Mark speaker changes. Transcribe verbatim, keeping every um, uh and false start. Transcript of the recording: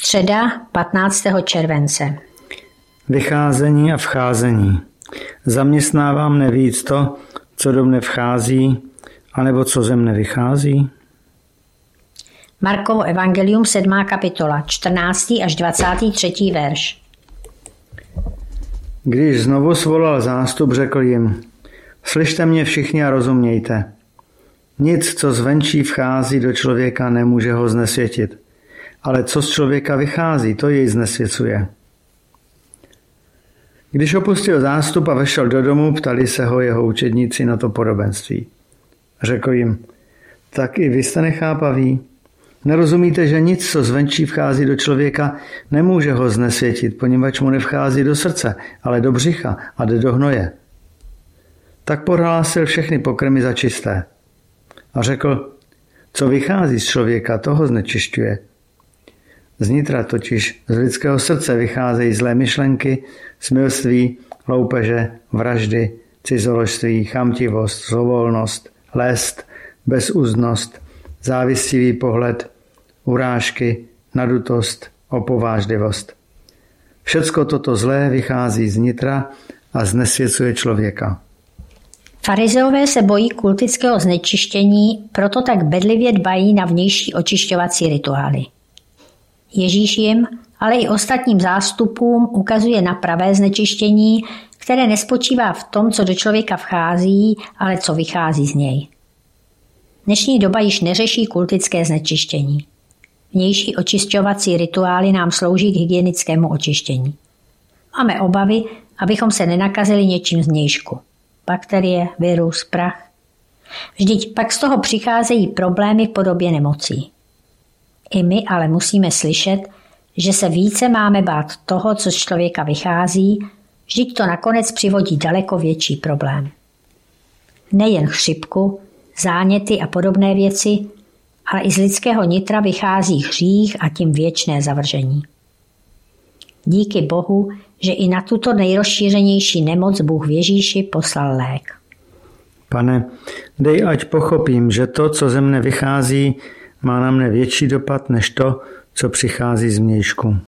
Speaker 1: Středa patnáctého července.
Speaker 2: Vycházení a vcházení. Zaměstnává mne víc to, co do mne vchází, anebo co ze mne vychází?
Speaker 1: Markovo evangelium, sedmá kapitola, čtrnáctý až dvacátý třetí verš.
Speaker 2: Když znovu svolal zástup, řekl jim: Slyšte mě všichni a rozumějte. Nic, co zvenčí vchází do člověka, nemůže ho znesvětit. Ale co z člověka vychází, to jej znesvěcuje. Když opustil zástup a vešel do domu, ptali se ho jeho učedníci na to podobenství. Řekl jim: Tak i vy jste nechápaví? Nerozumíte, že nic, co zvenčí vchází do člověka, nemůže ho znesvětit, poněvadž mu nevchází do srdce, ale do břicha a jde do hnoje. Tak prohlásil všechny pokrmy za čisté. A řekl: Co vychází z člověka, toho znečišťuje. Znitra totiž z lidského srdce vycházejí zlé myšlenky, smilství, loupeže, vraždy, cizoložství, chamtivost, zlovolnost, lest, bezúzdnost, závistivý pohled, urážky, nadutost, opovážlivost. Všecko toto zlé vychází z nitra a znesvěcuje člověka.
Speaker 1: Farizeové se bojí kultického znečištění, proto tak bedlivě dbají na vnější očišťovací rituály. Ježíš jim, ale i ostatním zástupům ukazuje na pravé znečištění, které nespočívá v tom, co do člověka vchází, ale co vychází z něj. Dnešní doba již neřeší kultické znečištění. Vnější očišťovací rituály nám slouží k hygienickému očištění. Máme obavy, abychom se nenakazili něčím zvnějšku. Bakterie, virus, prach. Vždyť pak z toho přicházejí problémy v podobě nemocí. I my ale musíme slyšet, že se více máme bát toho, co z člověka vychází, vždyť to nakonec přivodí daleko větší problém. Nejen chřipku, záněty a podobné věci, ale i z lidského nitra vychází hřích a tím věčné zavržení. Díky Bohu, že i na tuto nejrozšířenější nemoc Bůh v Ježíši poslal lék.
Speaker 2: Pane, dej, ať pochopím, že to, co ze mne vychází, má na mne větší dopad než to, co přichází z vnějšku.